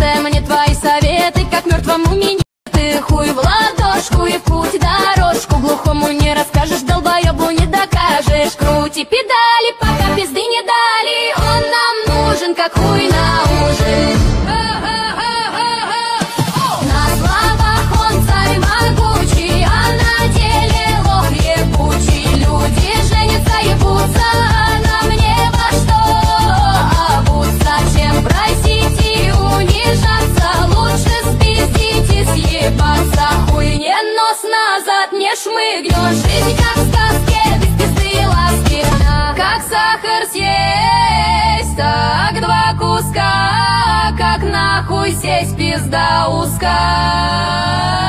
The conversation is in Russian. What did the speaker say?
сердце мне твои советы, как мертвому меня. Ты хуй в ладошку и в путь дорожку, глухому не расскажешь, долбоебу не докажешь. Крути педали, пока пизды не дали, он нам нужен, как хуй на ужин. На словах он царь могучий, а на деле лох ебучий. Люди женятся, ебутся, а нам не во что обуться. Чем просить и унижаться, лучше спиздить и съебаться. Хуйне нос назад не шмыгнешь, жизнь как в сказке, без пизды и ласки. Как сахар съесть, так два куска, как нахуй сесть, пизда узкая.